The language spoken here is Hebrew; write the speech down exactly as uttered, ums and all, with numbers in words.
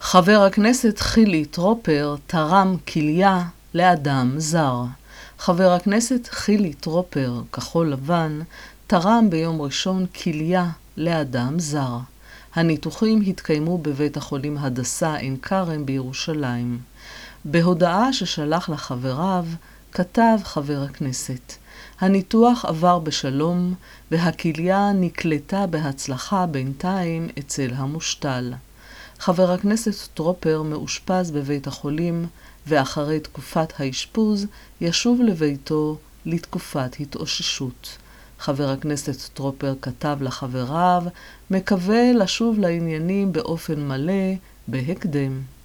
חבר הכנסת חילי טרופר תרם כליה לאדם זר. חבר הכנסת חילי טרופר, כחול לבן, תרם ביום ראשון כליה לאדם זר. הניתוחים התקיימו בבית החולים הדסה עין כרם בירושלים. בהודעה ששלח לחבריו, כתב חבר הכנסת: הניתוח עבר בשלום והכליה נקלטה בהצלחה בינתיים אצל המושתל. חבר הכנסת טרופר מאושפז בבית החולים, ואחרי תקופת האשפוז ישוב לביתו לתקופת התאוששות. חבר הכנסת טרופר כתב לחבריו, מקווה לשוב לעניינים באופן מלא בהקדם.